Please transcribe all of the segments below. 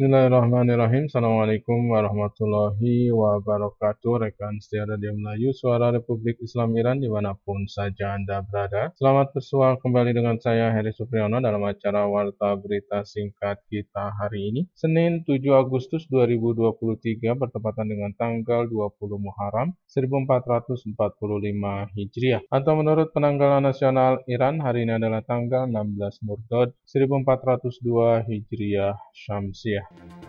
Bismillahirrahmanirrahim. Assalamualaikum warahmatullahi wabarakatuh. Rekan setia Radio Melayu, Suara Republik Islam Iran dimanapun saja Anda berada. Selamat bersua kembali dengan saya Heri Supriyono dalam acara Warta Berita Singkat kita hari ini. Senin 7 Agustus 2023 bertepatan dengan tanggal 20 Muharram 1445 Hijriah. Atau menurut penanggalan nasional Iran, hari ini adalah tanggal 16 Murdad 1402 Hijriah Syamsiah.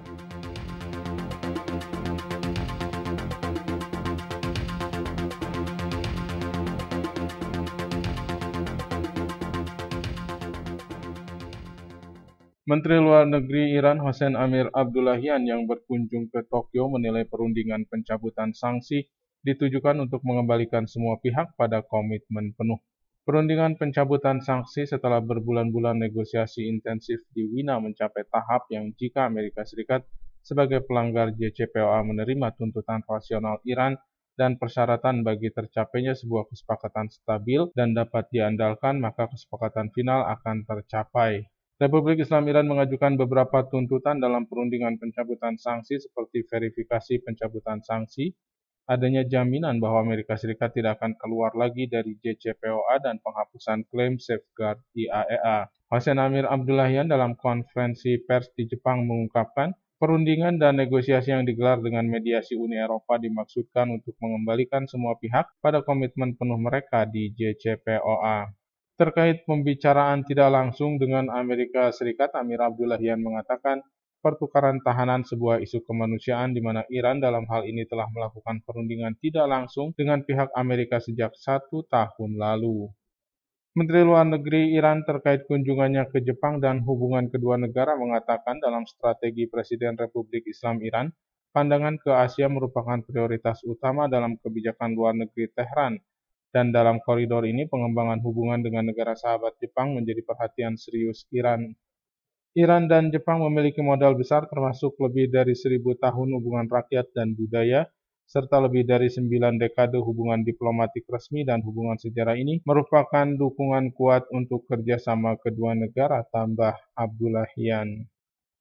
Menteri Luar Negeri Iran Hossein Amir Abdullahian yang berkunjung ke Tokyo menilai perundingan pencabutan sanksi ditujukan untuk mengembalikan semua pihak pada komitmen penuh. Perundingan pencabutan sanksi setelah berbulan-bulan negosiasi intensif di Wina mencapai tahap yang jika Amerika Serikat sebagai pelanggar JCPOA menerima tuntutan rasional Iran dan persyaratan bagi tercapainya sebuah kesepakatan stabil dan dapat diandalkan, maka kesepakatan final akan tercapai. Republik Islam Iran mengajukan beberapa tuntutan dalam perundingan pencabutan sanksi seperti verifikasi pencabutan sanksi, adanya jaminan bahwa Amerika Serikat tidak akan keluar lagi dari JCPOA dan penghapusan klaim safeguard IAEA. Hossein Amir Abdullahian dalam konferensi pers di Jepang mengungkapkan, perundingan dan negosiasi yang digelar dengan mediasi Uni Eropa dimaksudkan untuk mengembalikan semua pihak pada komitmen penuh mereka di JCPOA. Terkait pembicaraan tidak langsung dengan Amerika Serikat, Amir Abdullahian mengatakan, pertukaran tahanan sebuah isu kemanusiaan di mana Iran dalam hal ini telah melakukan perundingan tidak langsung dengan pihak Amerika sejak 1 tahun lalu. Menteri Luar Negeri Iran terkait kunjungannya ke Jepang dan hubungan kedua negara mengatakan dalam strategi Presiden Republik Islam Iran, pandangan ke Asia merupakan prioritas utama dalam kebijakan luar negeri Tehran, dan dalam koridor ini pengembangan hubungan dengan negara sahabat Jepang menjadi perhatian serius Iran. Iran dan Jepang memiliki modal besar termasuk lebih dari 1000 tahun hubungan rakyat dan budaya, serta lebih dari 9 dekade hubungan diplomatik resmi, dan hubungan sejarah ini merupakan dukungan kuat untuk kerjasama kedua negara, tambah Abdullahian.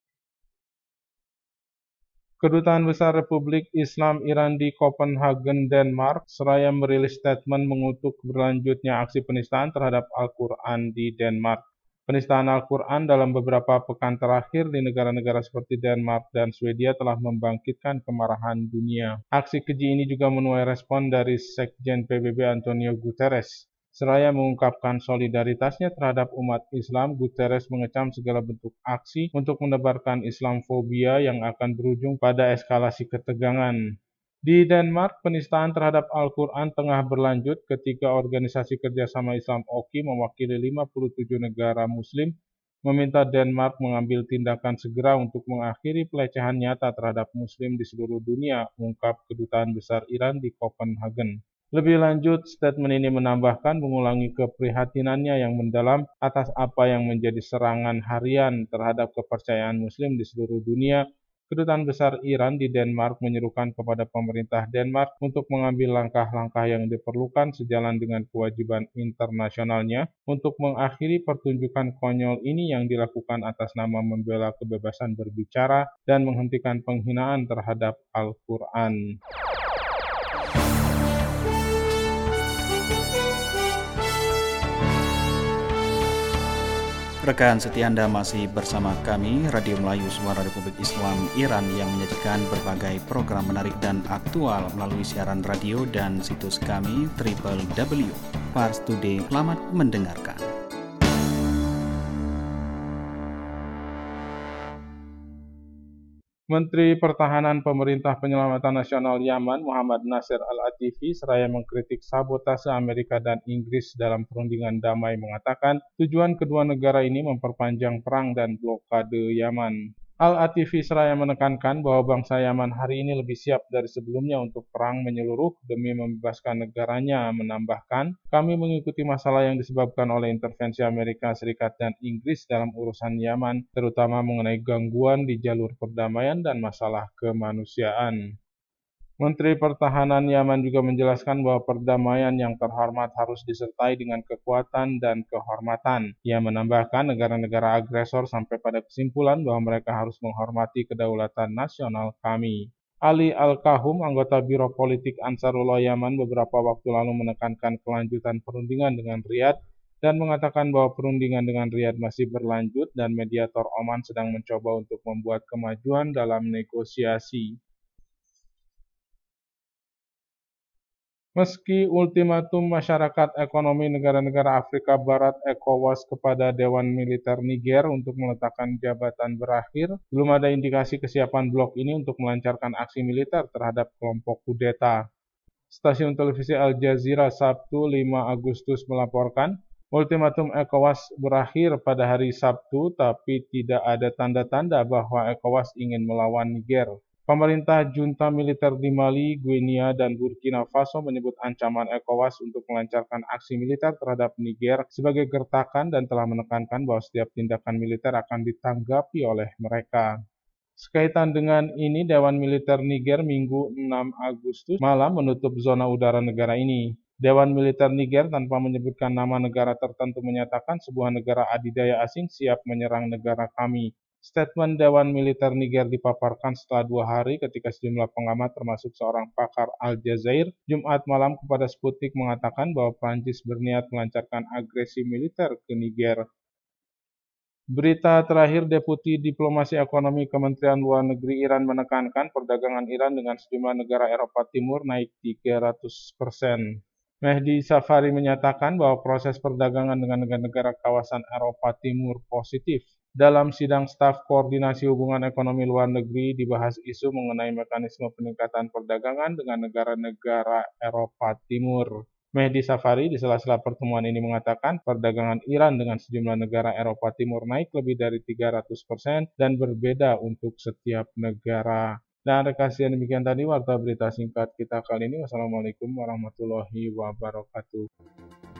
Kedutaan Besar Republik Islam Iran di Copenhagen, Denmark, seraya merilis statement mengutuk berlanjutnya aksi penistaan terhadap Al-Quran di Denmark. Penistaan Al-Quran dalam beberapa pekan terakhir di negara-negara seperti Denmark dan Swedia telah membangkitkan kemarahan dunia. Aksi keji ini juga menuai respon dari Sekjen PBB Antonio Guterres. Seraya mengungkapkan solidaritasnya terhadap umat Islam, Guterres mengecam segala bentuk aksi untuk menebarkan Islamfobia yang akan berujung pada eskalasi ketegangan. Di Denmark, penistaan terhadap Al-Quran tengah berlanjut ketika Organisasi Kerjasama Islam OKI mewakili 57 negara Muslim meminta Denmark mengambil tindakan segera untuk mengakhiri pelecehan nyata terhadap Muslim di seluruh dunia, ungkap Kedutaan Besar Iran di Copenhagen. Lebih lanjut, statement ini menambahkan mengulangi keprihatinannya yang mendalam atas apa yang menjadi serangan harian terhadap kepercayaan Muslim di seluruh dunia. Kedutaan Besar Iran di Denmark menyerukan kepada pemerintah Denmark untuk mengambil langkah-langkah yang diperlukan sejalan dengan kewajiban internasionalnya untuk mengakhiri pertunjukan konyol ini yang dilakukan atas nama membela kebebasan berbicara dan menghentikan penghinaan terhadap Al-Quran. Rekan setia Anda masih bersama kami, Radio Melayu Suara Republik Islam Iran yang menyajikan berbagai program menarik dan aktual melalui siaran radio dan situs kami www.parstoday. Selamat mendengarkan. Menteri Pertahanan Pemerintah Penyelamatan Nasional Yaman Muhammad Nasir Al-Atifi seraya mengkritik sabotase Amerika dan Inggris dalam perundingan damai mengatakan tujuan kedua negara ini memperpanjang perang dan blokade Yaman. Al-Atifi seraya menekankan bahwa bangsa Yaman hari ini lebih siap dari sebelumnya untuk perang menyeluruh demi membebaskan negaranya, menambahkan, kami mengikuti masalah yang disebabkan oleh intervensi Amerika Serikat dan Inggris dalam urusan Yaman, terutama mengenai gangguan di jalur perdamaian dan masalah kemanusiaan. Menteri Pertahanan Yaman juga menjelaskan bahwa perdamaian yang terhormat harus disertai dengan kekuatan dan kehormatan. Ia menambahkan negara-negara agresor sampai pada kesimpulan bahwa mereka harus menghormati kedaulatan nasional kami. Ali Al-Kahum, anggota Biro Politik Ansarullah Yaman, beberapa waktu lalu menekankan kelanjutan perundingan dengan Riyadh dan mengatakan bahwa perundingan dengan Riyadh masih berlanjut dan mediator Oman sedang mencoba untuk membuat kemajuan dalam negosiasi. Meski ultimatum Masyarakat Ekonomi Negara-negara Afrika Barat (ECOWAS) kepada Dewan Militer Niger untuk meletakkan jabatan berakhir, belum ada indikasi kesiapan blok ini untuk melancarkan aksi militer terhadap kelompok kudeta. Stasiun televisi Al Jazeera Sabtu 5 Agustus melaporkan, ultimatum ECOWAS berakhir pada hari Sabtu, tapi tidak ada tanda-tanda bahwa ECOWAS ingin melawan Niger. Pemerintah junta militer di Mali, Guinea, dan Burkina Faso menyebut ancaman ECOWAS untuk melancarkan aksi militer terhadap Niger sebagai gertakan dan telah menekankan bahwa setiap tindakan militer akan ditanggapi oleh mereka. Sekaitan dengan ini, Dewan Militer Niger Minggu 6 Agustus malam menutup zona udara negara ini. Dewan Militer Niger tanpa menyebutkan nama negara tertentu menyatakan sebuah negara adidaya asing siap menyerang negara kami. Statement Dewan Militer Niger dipaparkan setelah 2 hari ketika sejumlah pengamat termasuk seorang pakar Al Jazeera Jumat malam kepada Sputnik mengatakan bahwa Prancis berniat melancarkan agresi militer ke Niger. Berita terakhir, Deputi Diplomasi Ekonomi Kementerian Luar Negeri Iran menekankan perdagangan Iran dengan sejumlah negara Eropa Timur naik 300%. Mehdi Safari menyatakan bahwa proses perdagangan dengan negara-negara kawasan Eropa Timur positif. Dalam sidang staf koordinasi hubungan ekonomi luar negeri dibahas isu mengenai mekanisme peningkatan perdagangan dengan negara-negara Eropa Timur. Mehdi Safari di sela-sela pertemuan ini mengatakan perdagangan Iran dengan sejumlah negara Eropa Timur naik lebih dari 300% dan berbeda untuk setiap negara. Dan rekan demikian tadi warta berita singkat kita kali ini. Wassalamualaikum warahmatullahi wabarakatuh.